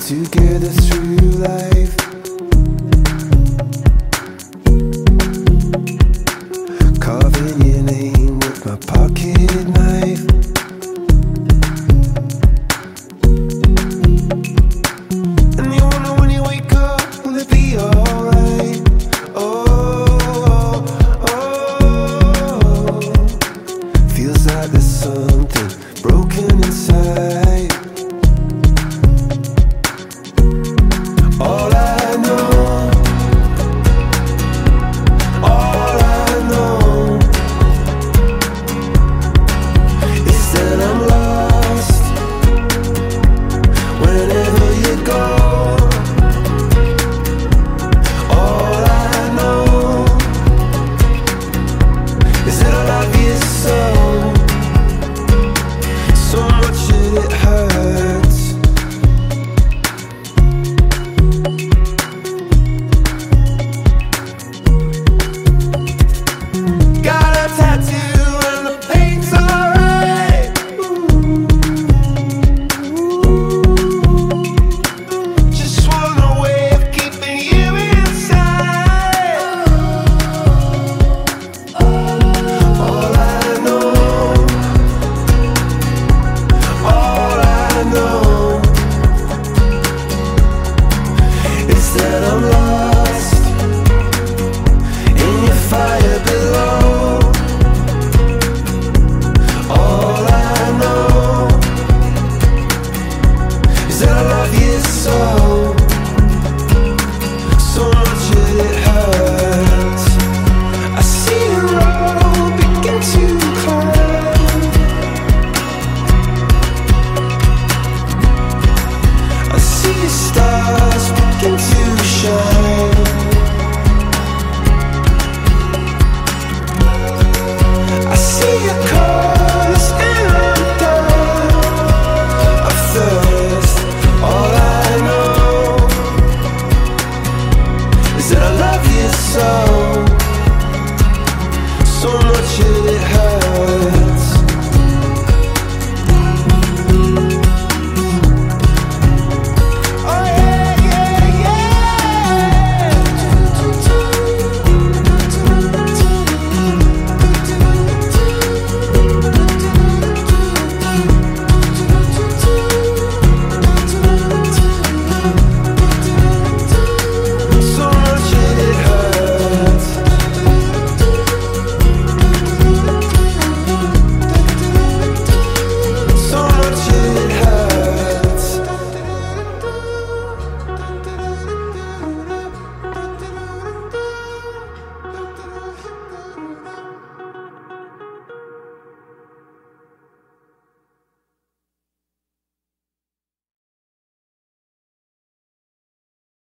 together through life. Carving your name with my pocket knife. And you wonder when you wake up, will it be alright? Oh, oh, feels like there's something broken inside. All I know, all I know is that I'm lost whenever you go. All I know is that I love you so much that it hurts. Got a tattoo and the paint's alright. Just want a way of keeping you inside. All I know, all I know is that I'm lost in your fire below. All I know is that I love you so much that it hurts. I see the road begin to climb. I see the stars begin to